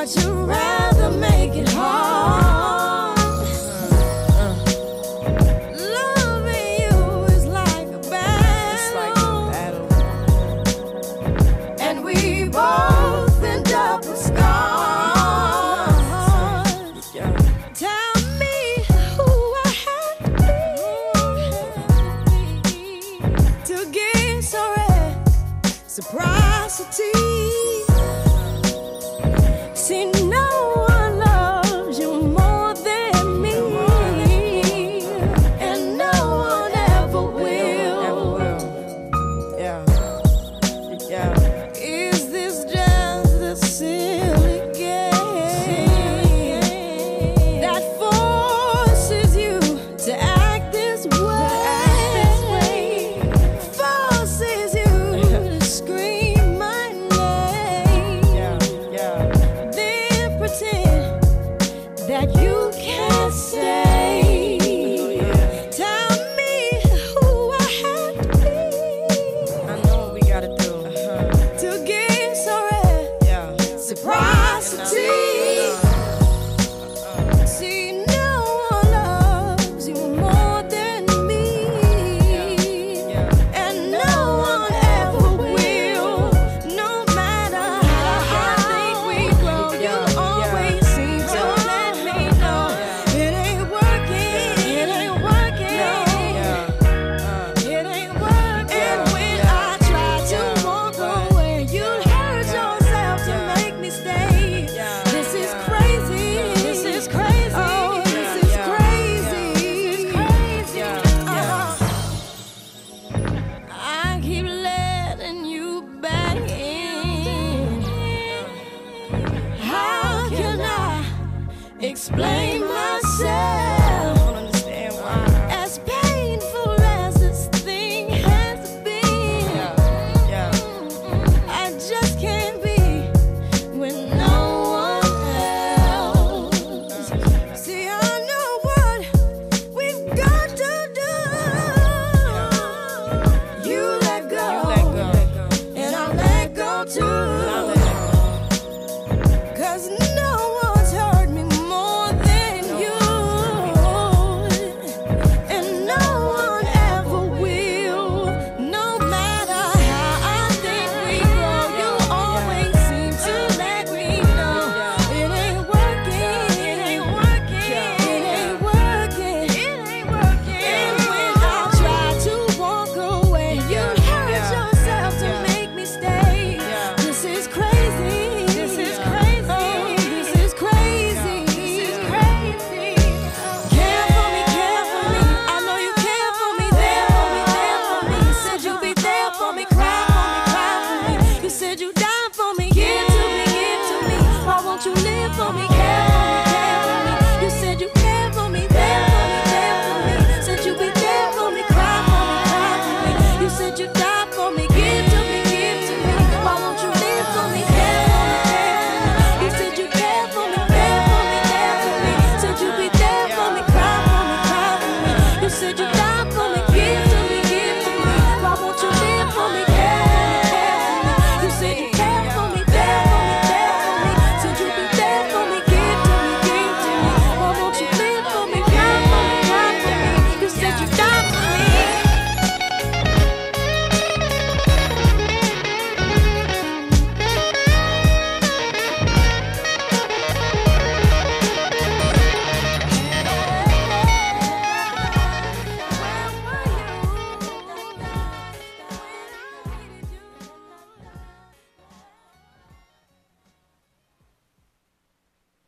But you'd rather make it hard. Loving you is like a battle. And we both end up with scars. Tell me who I have to be to get so reciprocity. See, no one loves you more than me, and no one ever will. Yeah. Is this just a silly game that forces you to act this way? Forces you to scream my name. Then pretend that you can't say. Tell me who I have to be. I know what we gotta do to get so reciprocity. See, no one loves you more than me, and no one ever will. No matter how I think we grow, you always seem to let me know it ain't working. It ain't working. It ain't working. When I try to walk away, you hurt yourself to make me stay. This is crazy. This is crazy. Oh, this is crazy. I keep letting you back in. How can I explain